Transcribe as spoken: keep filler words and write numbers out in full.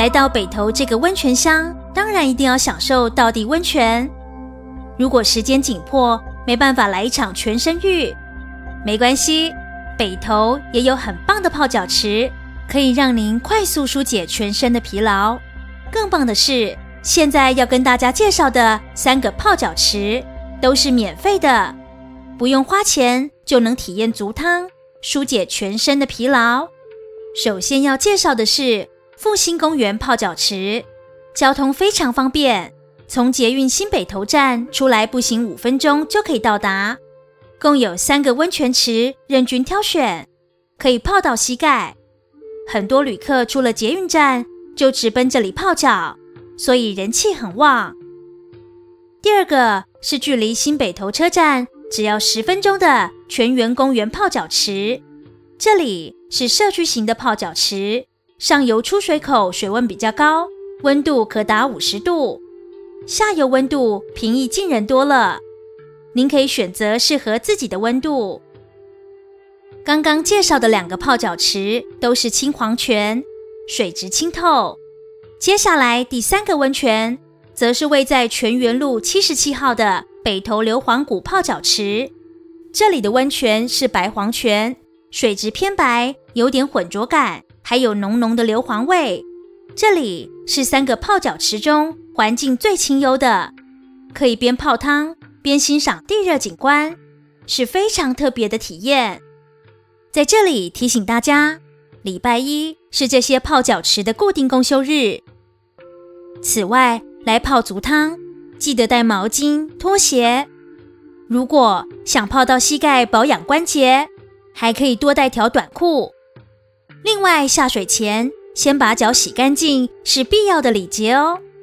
来到北投这个温泉乡，当然一定要享受道地温泉。如果时间紧迫，没办法来一场全身浴，没关系，北投也有很棒的泡脚池，可以让您快速疏解全身的疲劳。更棒的是，现在要跟大家介绍的三个泡脚池都是免费的，不用花钱就能体验足汤，疏解全身的疲劳。首先要介绍的是复兴公园泡脚池，交通非常方便，从捷运新北投站出来步行五分钟就可以到达。共有三个温泉池任君挑选，可以泡到膝盖。很多旅客出了捷运站就直奔这里泡脚，所以人气很旺。第二个是距离新北投车站只要十分钟的泉源公园泡脚池，这里是社区型的泡脚池，上游出水口水温比较高，温度可达五十度，下游温度平易近人多了，您可以选择适合自己的温度。刚刚介绍的两个泡脚池都是青黄泉，水质清透。接下来第三个温泉则是位在泉源路七十七号的北投硫磺谷泡脚池，这里的温泉是白黄泉，水质偏白，有点浑浊感，还有浓浓的硫磺味。这里是三个泡脚池中环境最清幽的，可以边泡汤边欣赏地热景观，是非常特别的体验。在这里提醒大家，礼拜一是这些泡脚池的固定公休日。此外，来泡足汤记得带毛巾、拖鞋。如果想泡到膝盖保养关节，还可以多带条短裤。另外，下水前先把脚洗干净是必要的礼节哦。